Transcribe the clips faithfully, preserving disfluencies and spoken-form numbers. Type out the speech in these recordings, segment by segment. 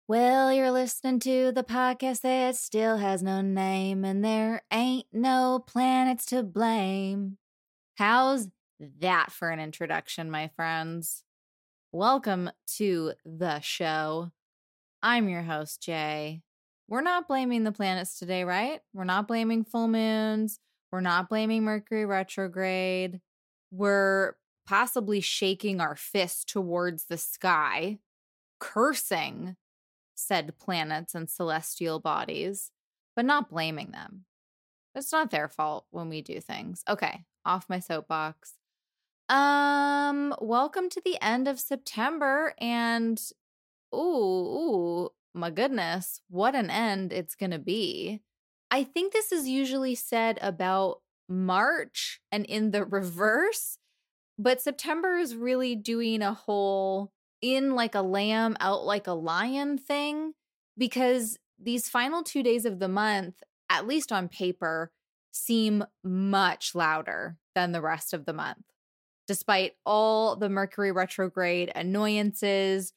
Well, you're listening to the podcast that still has no name, and there ain't no planets to blame. How's that for an introduction, my friends? Welcome to the show. I'm your host, Jay. We're not blaming the planets today, right? We're not blaming full moons. We're not blaming Mercury retrograde. We're possibly shaking our fist towards the sky, cursing said planets and celestial bodies, but not blaming them. It's not their fault when we do things. Okay, off my soapbox. Um, welcome to the end of September, and ooh, ooh, my goodness, what an end it's gonna be. I think this is usually said about March and in the reverse, but September is really doing a whole in like a lamb, out like a lion thing, because these final two days of the month, at least on paper, seem much louder than the rest of the month. Despite all the Mercury retrograde annoyances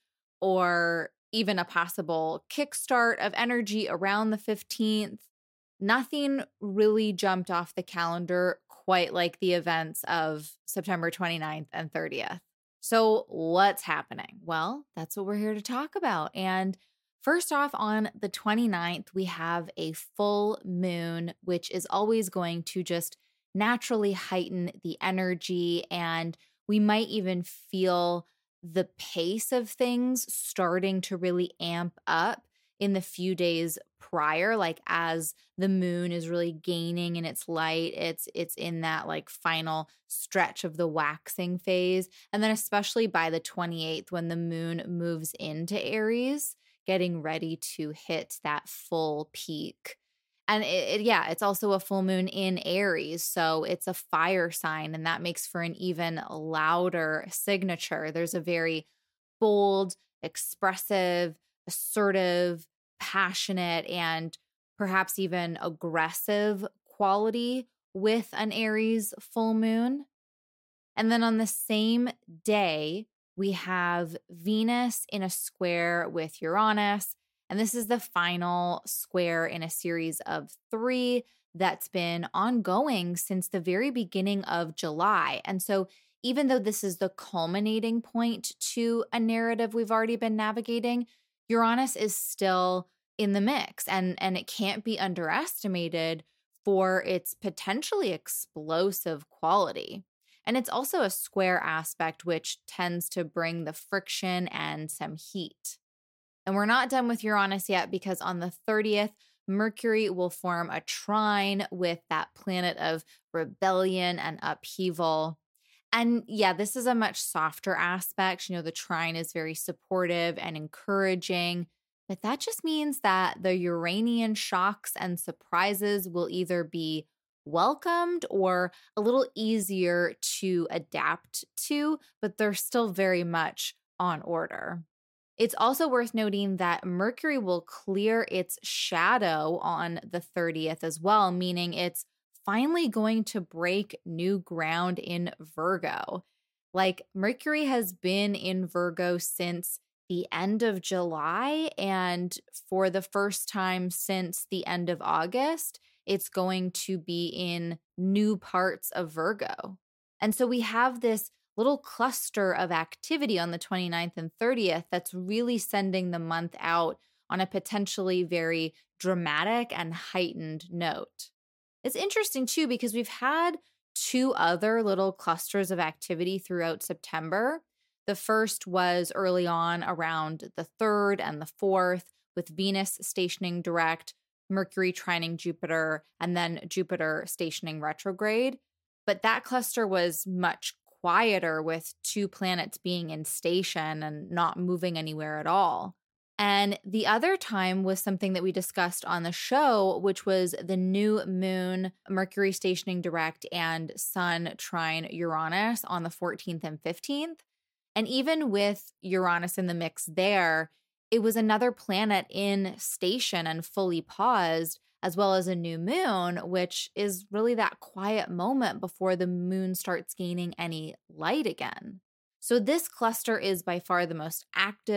or even a possible kickstart of energy around the fifteenth, nothing really jumped off the calendar quite like the events of September twenty-ninth and thirtieth. So what's happening? Well, that's what we're here to talk about. And first off, on the twenty-ninth, we have a full moon, which is always going to just naturally heighten the energy. And we might even feel the pace of things starting to really amp up in the few days prior, like as the moon is really gaining in its light, it's it's in that like final stretch of the waxing phase. And then especially by the twenty-eighth, when the moon moves into Aries, getting ready to hit that full peak. And it, it, yeah, it's also a full moon in Aries, so it's a fire sign, and that makes for an even louder signature. There's a very bold, expressive, assertive, passionate, and perhaps even aggressive quality with an Aries full moon. And then on the same day, we have Venus in a square with Uranus. And this is the final square in a series of three that's been ongoing since the very beginning of July. And so even though this is the culminating point to a narrative we've already been navigating, Uranus is still in the mix, and, and it can't be underestimated for its potentially explosive quality. And it's also a square aspect, which tends to bring the friction and some heat. And we're not done with Uranus yet, because on the thirtieth, Mercury will form a trine with that planet of rebellion and upheaval. And yeah, this is a much softer aspect. You know, the trine is very supportive and encouraging, but that just means that the Uranian shocks and surprises will either be welcomed or a little easier to adapt to, but they're still very much on order. It's also worth noting that Mercury will clear its shadow on the thirtieth as well, meaning it's finally going to break new ground in Virgo. Like, Mercury has been in Virgo since the end of July, and for the first time since the end of August, it's going to be in new parts of Virgo. And so we have this little cluster of activity on the twenty-ninth and thirtieth that's really sending the month out on a potentially very dramatic and heightened note. It's interesting too, because we've had two other little clusters of activity throughout September. The first was early on around the third and the fourth, with Venus stationing direct, Mercury trining Jupiter, and then Jupiter stationing retrograde. But that cluster was much quieter, with two planets being in station and not moving anywhere at all. And the other time was something that we discussed on the show, which was the new moon, Mercury stationing direct, and Sun trine Uranus on the fourteenth and fifteenth. And even with Uranus in the mix there, it was another planet in station and fully paused, as well as a new moon, which is really that quiet moment before the moon starts gaining any light again. So this cluster is by far the most active,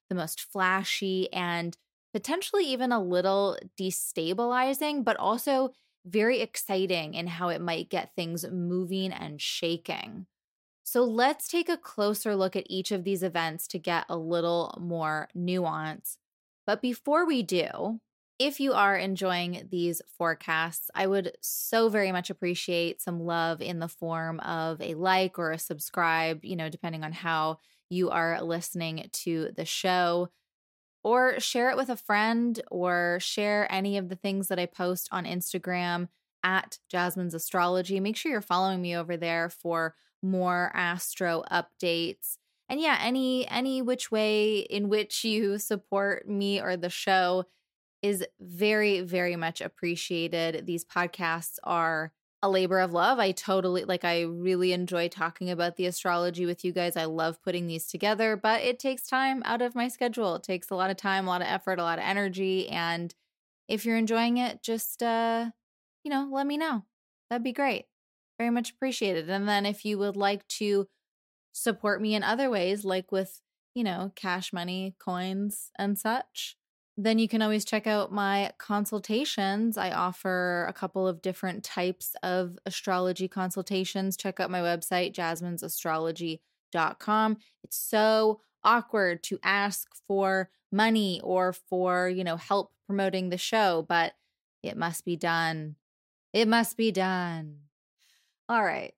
the most flashy and potentially even a little destabilizing, but also very exciting in how it might get things moving and shaking. So let's take a closer look at each of these events to get a little more nuance. But before we do, if you are enjoying these forecasts, I would so very much appreciate some love in the form of a like or a subscribe, you know, depending on how you are listening to the show. Or share it with a friend, or share any of the things that I post on Instagram at Jasmine's Astrology. Make sure you're following me over there for more astro updates. And yeah, any any which way in which you support me or the show is very, very much appreciated. These podcasts are a labor of love. I totally, like, I really enjoy talking about the astrology with you guys. I love putting these together, but it takes time out of my schedule. It takes a lot of time, a lot of effort, a lot of energy. And if you're enjoying it, just, uh, you know, let me know. That'd be great. Very much appreciated. And then if you would like to support me in other ways, like with, you know, cash money, coins, and such, then you can always check out my consultations. I offer a couple of different types of astrology consultations. Check out my website, jasmines astrology dot com. It's so awkward to ask for money or for, you know, help promoting the show, but it must be done. It must be done. All right.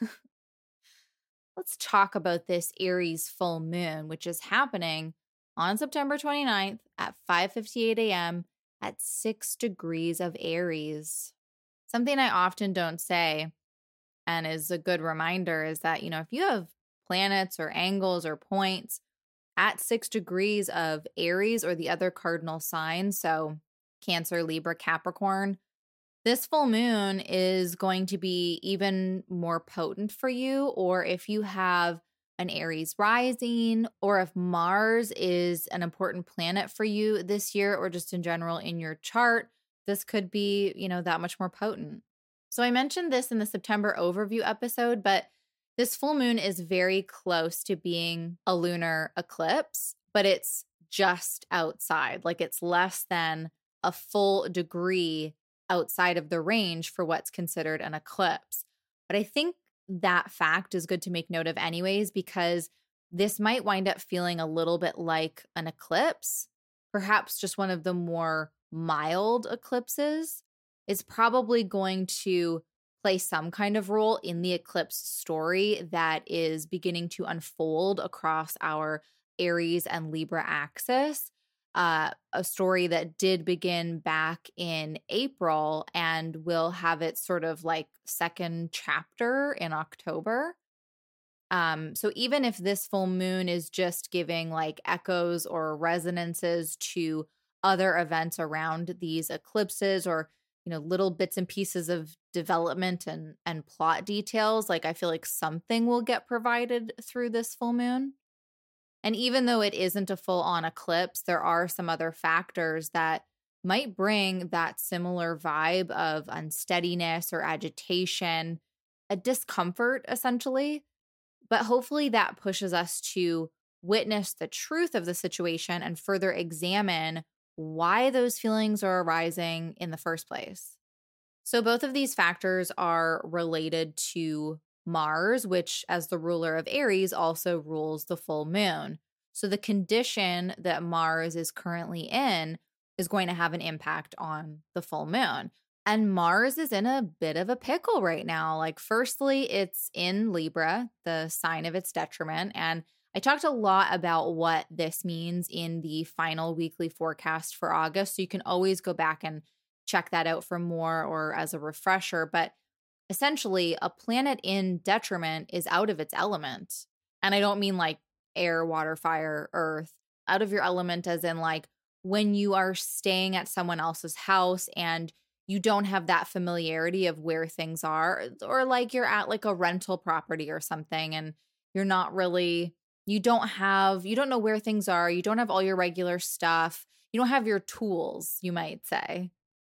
Let's talk about this Aries full moon, which is happening on September twenty-ninth at five fifty-eight a.m. at six degrees of Aries. Something I often don't say and is a good reminder is that, you know, if you have planets or angles or points at six degrees of Aries or the other cardinal signs, so Cancer, Libra, Capricorn, this full moon is going to be even more potent for you. Or if you have an Aries rising, or if Mars is an important planet for you this year, or just in general in your chart, this could be, you know, that much more potent. So I mentioned this in the September overview episode, but this full moon is very close to being a lunar eclipse, but it's just outside. Like, it's less than a full degree outside of the range for what's considered an eclipse. But I think that fact is good to make note of anyways, because this might wind up feeling a little bit like an eclipse, perhaps just one of the more mild eclipses. Is probably going to play some kind of role in the eclipse story that is beginning to unfold across our Aries and Libra axis. Uh, a story that did begin back in April and will have its sort of like second chapter in October. Um, so even if this full moon is just giving like echoes or resonances to other events around these eclipses, or, you know, little bits and pieces of development and, and plot details, like I feel like something will get provided through this full moon. And even though it isn't a full-on eclipse, there are some other factors that might bring that similar vibe of unsteadiness or agitation, a discomfort, essentially. But hopefully that pushes us to witness the truth of the situation and further examine why those feelings are arising in the first place. So both of these factors are related to Mars, which as the ruler of Aries also rules the full moon. So the condition that Mars is currently in is going to have an impact on the full moon. And Mars is in a bit of a pickle right now. Like, firstly, it's in Libra, the sign of its detriment. And I talked a lot about what this means in the final weekly forecast for August. So you can always go back and check that out for more or as a refresher. But essentially, a planet in detriment is out of its element. And I don't mean like air, water, fire, earth, out of your element as in like when you are staying at someone else's house and you don't have that familiarity of where things are, or like you're at like a rental property or something and you're not really, you don't have, you don't know where things are. You don't have all your regular stuff. You don't have your tools, you might say.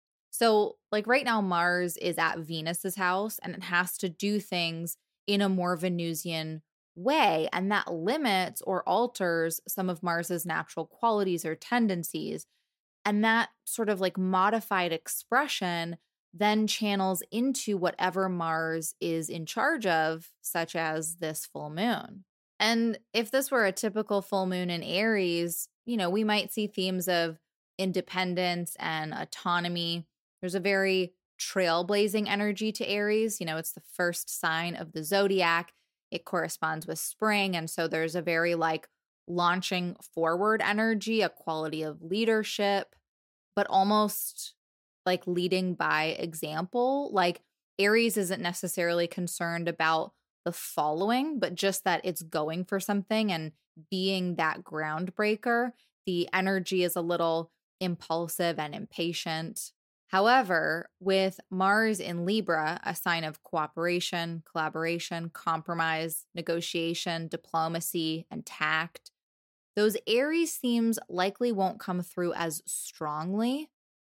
So like right now, Mars is at Venus's house and it has to do things in a more Venusian way, and that limits or alters some of Mars's natural qualities or tendencies. And that sort of like modified expression then channels into whatever Mars is in charge of, such as this full moon. And if this were a typical full moon in Aries, you know, we might see themes of independence and autonomy. There's a very trailblazing energy to Aries. You know, it's the first sign of the zodiac. It corresponds with spring. And so there's a very like launching forward energy, a quality of leadership, but almost like leading by example. Like Aries isn't necessarily concerned about the following, but just that it's going for something and being that groundbreaker. The energy is a little impulsive and impatient. However, with Mars in Libra, a sign of cooperation, collaboration, compromise, negotiation, diplomacy, and tact, those Aries themes likely won't come through as strongly.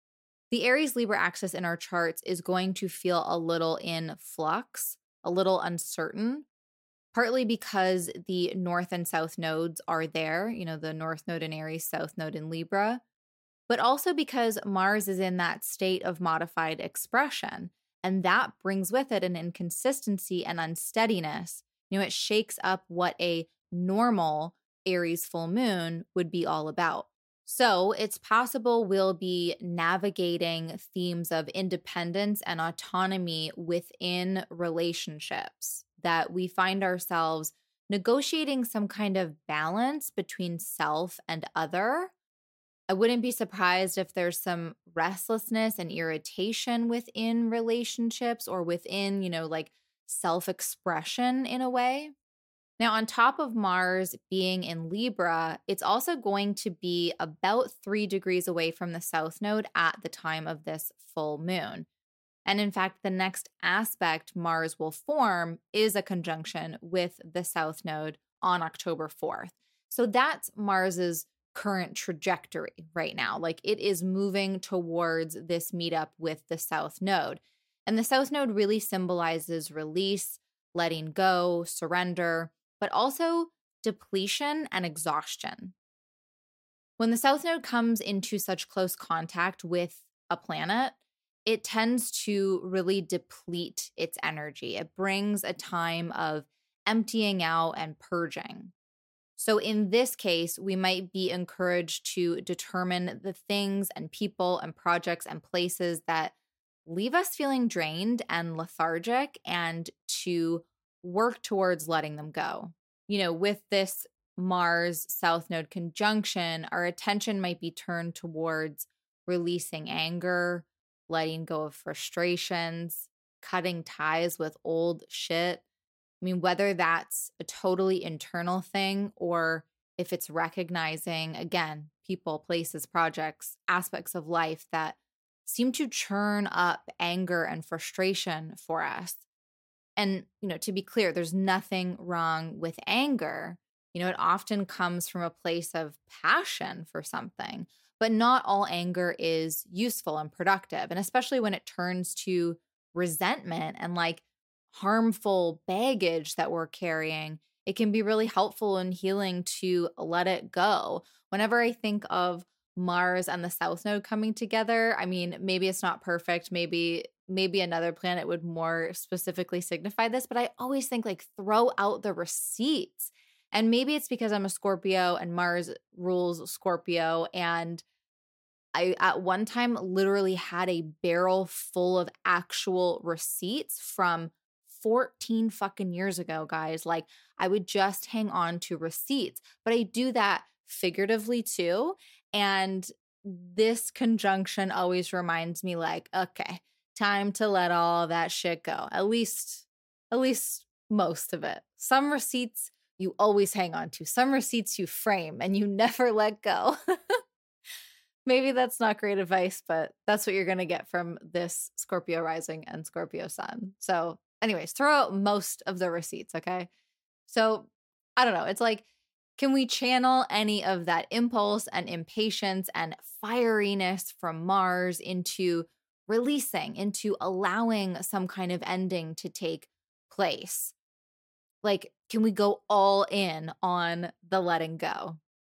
The Aries-Libra axis in our charts is going to feel a little in flux, a little uncertain, partly because the north and south nodes are there, you know, the north node in Aries, south node in Libra, but also because Mars is in that state of modified expression, and that brings with it an inconsistency and unsteadiness. You know, it shakes up what a normal Aries full moon would be all about. So it's possible we'll be navigating themes of independence and autonomy within relationships, that we find ourselves negotiating some kind of balance between self and other. I wouldn't be surprised if there's some restlessness and irritation within relationships or within, you know, like self-expression in a way. Now, on top of Mars being in Libra, it's also going to be about three degrees away from the South Node at the time of this full moon. And in fact, the next aspect Mars will form is a conjunction with the South Node on October fourth. So that's Mars's current trajectory right now. Like it is moving towards this meetup with the South Node. And the South Node really symbolizes release, letting go, surrender, but also depletion and exhaustion. When the South Node comes into such close contact with a planet, it tends to really deplete its energy. It brings a time of emptying out and purging. So in this case, we might be encouraged to determine the things and people and projects and places that leave us feeling drained and lethargic, and to work towards letting them go. You know, with this Mars South Node conjunction, our attention might be turned towards releasing anger, letting go of frustrations, cutting ties with old shit. I mean, whether that's a totally internal thing or if it's recognizing, again, people, places, projects, aspects of life that seem to churn up anger and frustration for us. And, you know, to be clear, there's nothing wrong with anger. You know, it often comes from a place of passion for something, but not all anger is useful and productive. And especially when it turns to resentment and like harmful baggage that we're carrying, it can be really helpful and healing to let it go. Whenever I think of Mars and the South Node coming together, I mean, maybe it's not perfect. Maybe maybe another planet would more specifically signify this, but I always think like throw out the receipts. And maybe it's because I'm a Scorpio and Mars rules Scorpio, and I at one time literally had a barrel full of actual receipts from fourteen fucking years ago, guys. Like I would just hang on to receipts, but I do that figuratively too. And this conjunction always reminds me like, okay, time to let all that shit go. At least, at least most of it. Some receipts you always hang on to. Some receipts you frame and you never let go. Maybe that's not great advice, but that's what you're going to get from this Scorpio rising and Scorpio sun. So anyways, throw out most of the receipts, okay? So I don't know. It's like, can we channel any of that impulse and impatience and fieriness from Mars into releasing, into allowing some kind of ending to take place? Like, can we go all in on the letting go?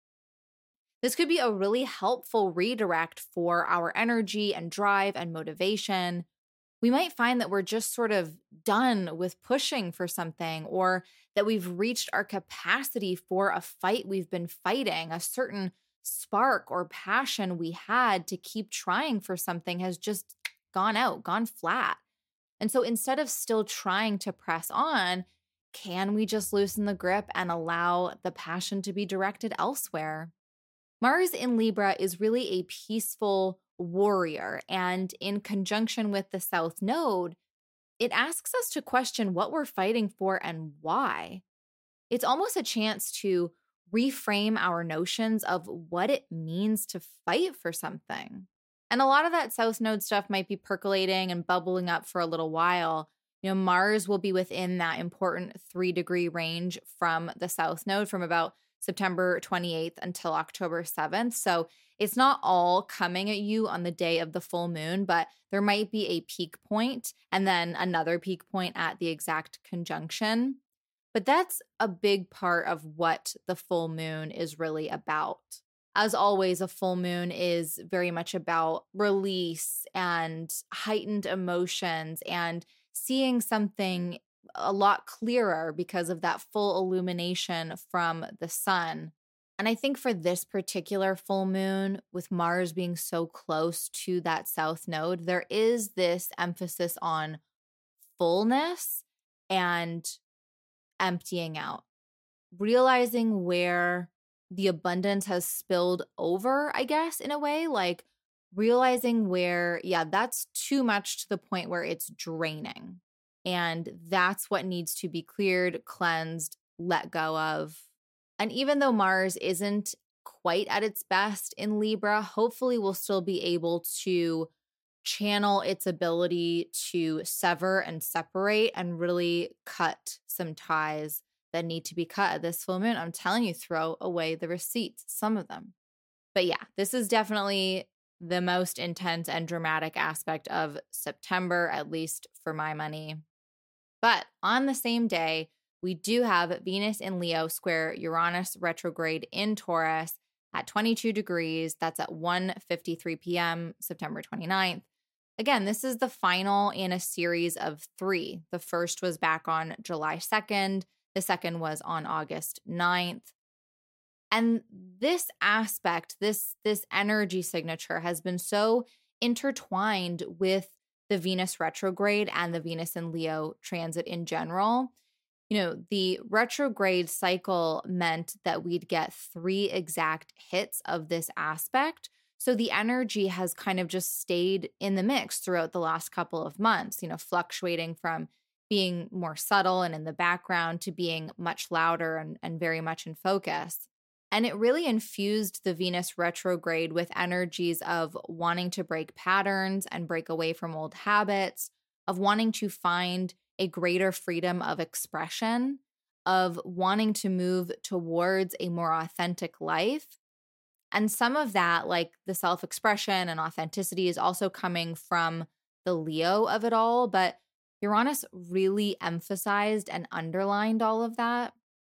This could be a really helpful redirect for our energy and drive and motivation. We might find that we're just sort of done with pushing for something, or that we've reached our capacity for a fight we've been fighting. A certain spark or passion we had to keep trying for something has just gone out, gone flat. And so instead of still trying to press on, can we just loosen the grip and allow the passion to be directed elsewhere? Mars in Libra is really a peaceful warrior, and in conjunction with the South Node, it asks us to question what we're fighting for and why. It's almost a chance to reframe our notions of what it means to fight for something. And a lot of that South Node stuff might be percolating and bubbling up for a little while. You know, Mars will be within that important three degree range from the South Node from about September twenty-eighth until October seventh. So it's not all coming at you on the day of the full moon, but there might be a peak point and then another peak point at the exact conjunction. But that's a big part of what the full moon is really about. As always, a full moon is very much about release and heightened emotions and seeing something a lot clearer because of that full illumination from the sun. And I think for this particular full moon, with Mars being so close to that South Node, there is this emphasis on fullness and emptying out, realizing where the abundance has spilled over, I guess, in a way, like realizing where, yeah, that's too much to the point where it's draining. And that's what needs to be cleared, cleansed, let go of. And even though Mars isn't quite at its best in Libra, hopefully we'll still be able to channel its ability to sever and separate and really cut some ties that need to be cut at this full moon. I'm telling you, throw away the receipts, some of them. But yeah, this is definitely the most intense and dramatic aspect of September, at least for my money. But on the same day, we do have Venus in Leo square Uranus retrograde in Taurus at twenty-two degrees. That's at one fifty-three p.m., September twenty-ninth. Again, this is the final in a series of three. The first was back on July second. The second was on August ninth. And this aspect, this, this energy signature has been so intertwined with the Venus retrograde and the Venus in Leo transit in general. You know, the retrograde cycle meant that we'd get three exact hits of this aspect. So the energy has kind of just stayed in the mix throughout the last couple of months, you know, fluctuating from being more subtle and in the background to being much louder and, and very much in focus. And it really infused the Venus retrograde with energies of wanting to break patterns and break away from old habits, of wanting to find a greater freedom of expression, of wanting to move towards a more authentic life. And some of that, like the self-expression and authenticity, is also coming from the Leo of it all. But Uranus really emphasized and underlined all of that.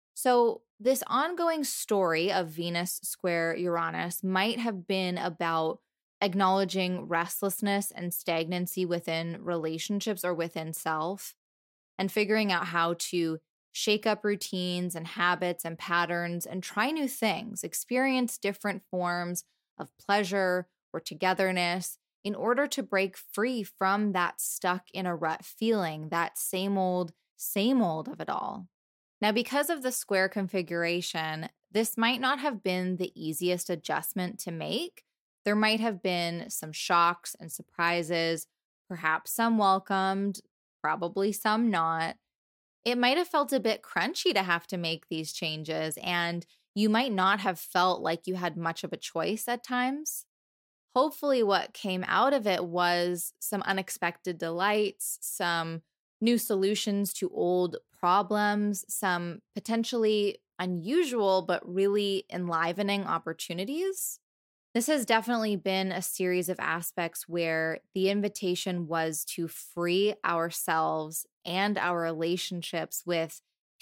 So this ongoing story of Venus square Uranus might have been about acknowledging restlessness and stagnancy within relationships or within self, and figuring out how to shake up routines and habits and patterns and try new things, experience different forms of pleasure or togetherness in order to break free from that stuck in a rut feeling, that same old, same old of it all. Now, because of the square configuration, this might not have been the easiest adjustment to make. There might have been some shocks and surprises, perhaps some welcomed, probably some not. It might have felt a bit crunchy to have to make these changes, and you might not have felt like you had much of a choice at times. Hopefully, what came out of it was some unexpected delights, some new solutions to old problems, some potentially unusual but really enlivening opportunities. This has definitely been a series of aspects where the invitation was to free ourselves and our relationships with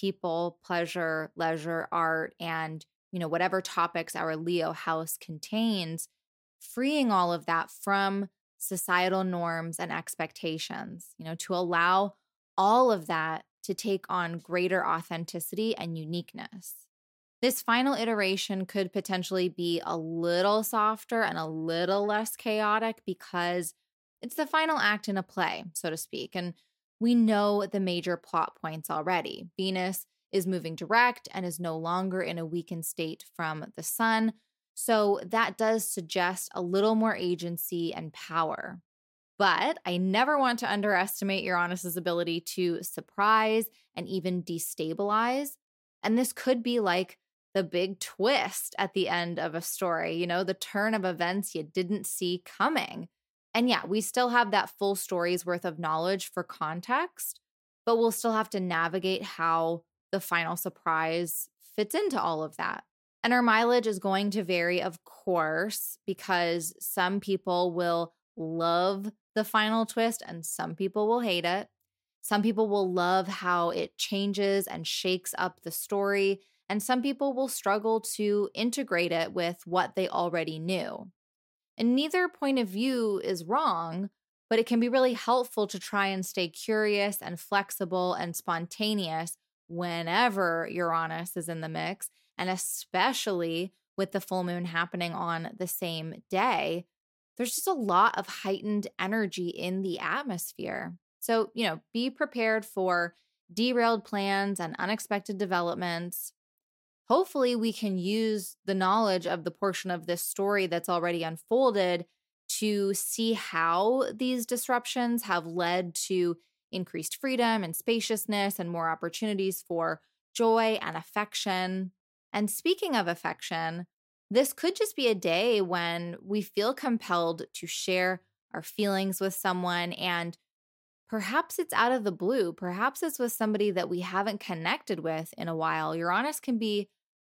people, pleasure, leisure, art, and, you know, whatever topics our Leo house contains, freeing all of that from societal norms and expectations, you know, to allow all of that to take on greater authenticity and uniqueness. This final iteration could potentially be a little softer and a little less chaotic because it's the final act in a play, so to speak. And we know the major plot points already. Venus is moving direct and is no longer in a weakened state from the sun. So that does suggest a little more agency and power. But I never want to underestimate Uranus's ability to surprise and even destabilize. And this could be like the big twist at the end of a story, you know, the turn of events you didn't see coming. And yeah, we still have that full story's worth of knowledge for context, but we'll still have to navigate how the final surprise fits into all of that. And our mileage is going to vary, of course, because some people will love the final twist and some people will hate it. Some people will love how it changes and shakes up the story, and some people will struggle to integrate it with what they already knew. And neither point of view is wrong, but it can be really helpful to try and stay curious and flexible and spontaneous whenever Uranus is in the mix, and especially with the full moon happening on the same day. There's just a lot of heightened energy in the atmosphere. So, you know, be prepared for derailed plans and unexpected developments. Hopefully, we can use the knowledge of the portion of this story that's already unfolded to see how these disruptions have led to increased freedom and spaciousness and more opportunities for joy and affection. And speaking of affection, this could just be a day when we feel compelled to share our feelings with someone, and perhaps it's out of the blue. Perhaps it's with somebody that we haven't connected with in a while. Uranus can be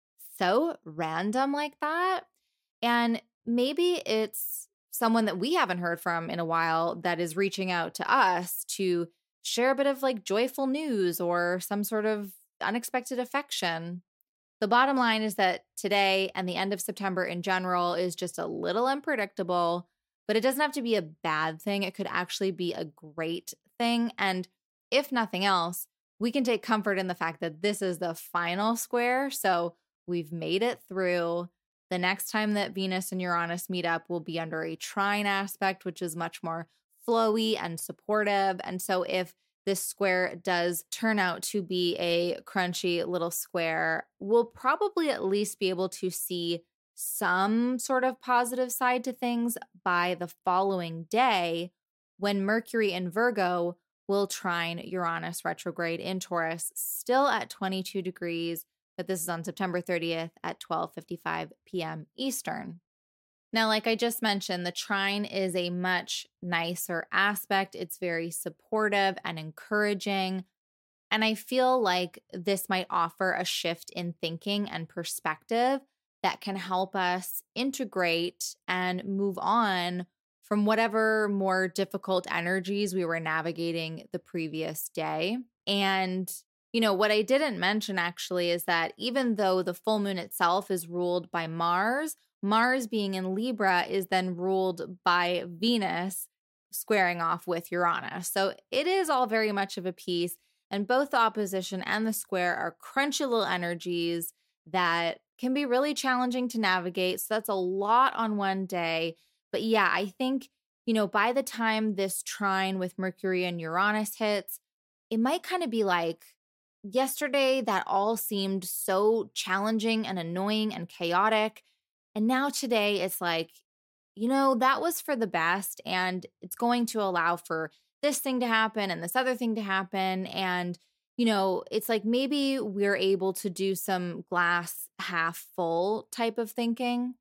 so random like that. And maybe it's someone that we haven't heard from in a while that is reaching out to us to share a bit of like joyful news or some sort of unexpected affection. The bottom line is that today and the end of September in general is just a little unpredictable, but it doesn't have to be a bad thing. It could actually be a great thing. And if nothing else, we can take comfort in the fact that this is the final square. So we've made it through. The next time that Venus and Uranus meet up will be under a trine aspect, which is much more flowy and supportive. And so if this square does turn out to be a crunchy little square, we'll probably at least be able to see some sort of positive side to things by the following day when Mercury in Virgo will trine Uranus retrograde in Taurus, still at twenty-two degrees, but this is on September thirtieth at twelve fifty-five p.m. Eastern. Now, like I just mentioned, the trine is a much nicer aspect. It's very supportive and encouraging. And I feel like this might offer a shift in thinking and perspective that can help us integrate and move on from whatever more difficult energies we were navigating the previous day. And, you know, what I didn't mention actually is that even though the full moon itself is ruled by Mars, Mars being in Libra is then ruled by Venus squaring off with Uranus. So it is all very much of a piece, and both the opposition and the square are crunchy little energies that can be really challenging to navigate. So that's a lot on one day. But yeah, I think, you know, by the time this trine with Mercury and Uranus hits, it might kind of be like, yesterday that all seemed so challenging and annoying and chaotic. And now today it's like, you know, that was for the best, and it's going to allow for this thing to happen and this other thing to happen. And, you know, it's like maybe we're able to do some glass half full type of thinking.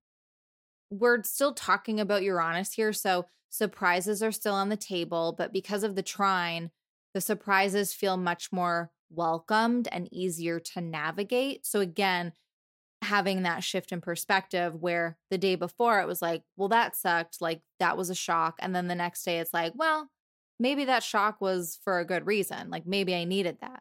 We're still talking about Uranus here, so surprises are still on the table, but because of the trine, the surprises feel much more welcomed and easier to navigate. So again, having that shift in perspective where the day before it was like, well, that sucked. Like that was a shock. And then the next day it's like, well, maybe that shock was for a good reason. Like maybe I needed that.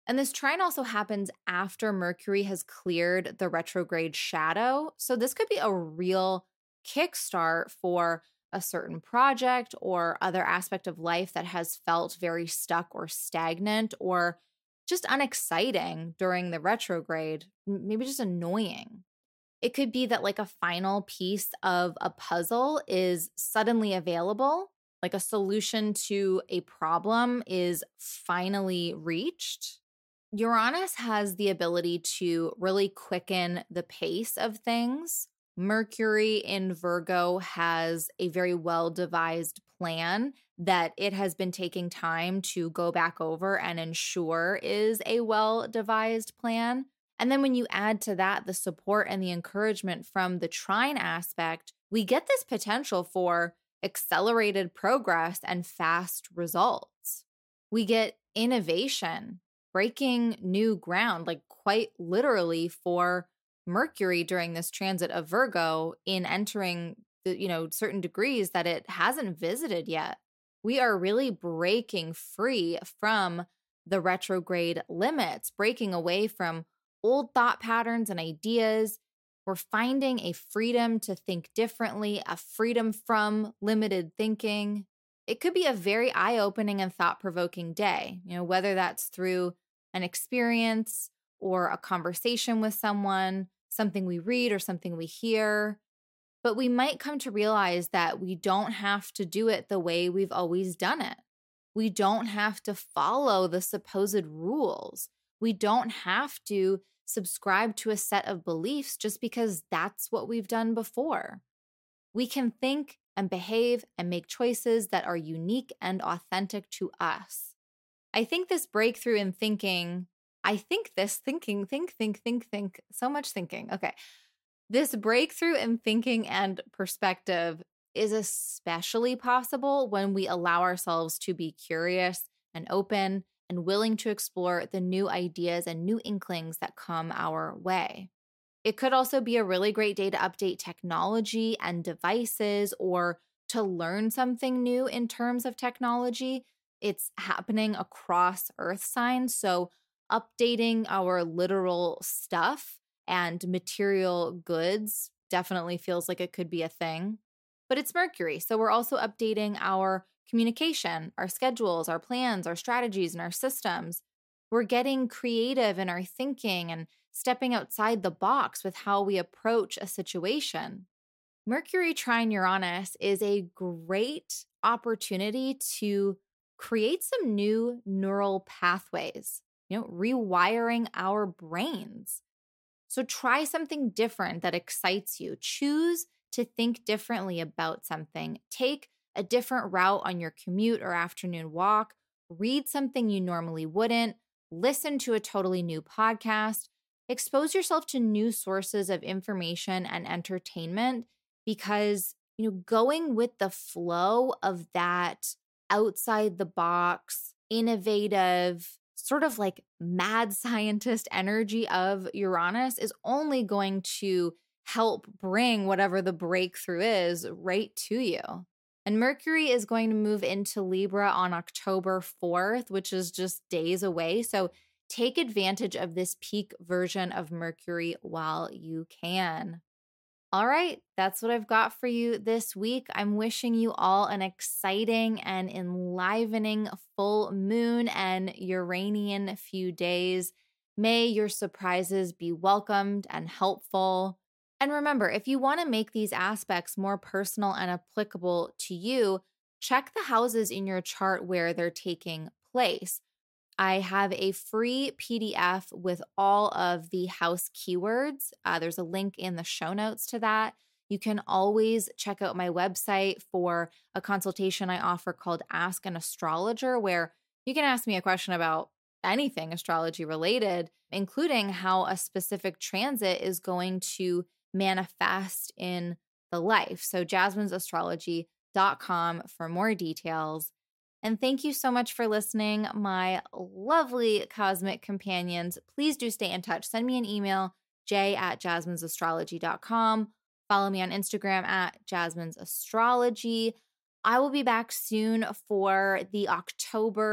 And this trine also happens after Mercury has cleared the retrograde shadow. So this could be a real kickstart for a certain project or other aspect of life that has felt very stuck or stagnant or just unexciting during the retrograde, maybe just annoying. It could be that like a final piece of a puzzle is suddenly available, like a solution to a problem is finally reached. Uranus has the ability to really quicken the pace of things. Mercury in Virgo has a very well-devised plan that it has been taking time to go back over and ensure is a well-devised plan. And then when you add to that the support and the encouragement from the trine aspect, we get this potential for accelerated progress and fast results. We get innovation, breaking new ground, like quite literally for Mercury during this transit of Virgo in entering the, you know, certain degrees that it hasn't visited yet. We are really breaking free from the retrograde limits, breaking away from old thought patterns and ideas. We're finding a freedom to think differently, a freedom from limited thinking. It could be a very eye-opening and thought-provoking day, you know, whether that's through an experience or a conversation with someone, something we read or something we hear. But we might come to realize that we don't have to do it the way we've always done it. We don't have to follow the supposed rules. We don't have to subscribe to a set of beliefs just because that's what we've done before. We can think and behave and make choices that are unique and authentic to us. I think this breakthrough in thinking, I think this thinking, think, think, think, think, so much thinking. Okay. This breakthrough in thinking and perspective is especially possible when we allow ourselves to be curious and open and willing to explore the new ideas and new inklings that come our way. It could also be a really great day to update technology and devices or to learn something new in terms of technology. It's happening across Earth signs, so updating our literal stuff and material goods definitely feels like it could be a thing. But it's Mercury, so we're also updating our communication, our schedules, our plans, our strategies, and our systems. We're getting creative in our thinking and stepping outside the box with how we approach a situation. Mercury trine Uranus is a great opportunity to create some new neural pathways, you know, rewiring our brains. So try something different that excites you. Choose to think differently about something. Take a different route on your commute or afternoon walk. Read something you normally wouldn't. Listen to a totally new podcast. Expose yourself to new sources of information and entertainment because, you know, going with the flow of that outside the box, innovative, sort of like mad scientist energy of Uranus is only going to help bring whatever the breakthrough is right to you. And Mercury is going to move into Libra on October fourth, which is just days away. So take advantage of this peak version of Mercury while you can. All right, that's what I've got for you this week. I'm wishing you all an exciting and enlivening full moon and Uranian few days. May your surprises be welcomed and helpful. And remember, if you want to make these aspects more personal and applicable to you, check the houses in your chart where they're taking place. I have a free P D F with all of the house keywords. Uh, there's a link in the show notes to that. You can always check out my website for a consultation I offer called Ask an Astrologer, where you can ask me a question about anything astrology related, including how a specific transit is going to manifest in the life. So jasmines astrology dot com for more details. And thank you so much for listening, my lovely cosmic companions. Please do stay in touch. Send me an email, j at jasmines astrology dot com. Follow me on Instagram at jasmines astrology. I will be back soon for the October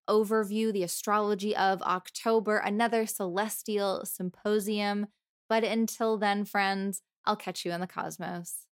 overview, the astrology of October, another celestial symposium. But until then, friends, I'll catch you in the cosmos.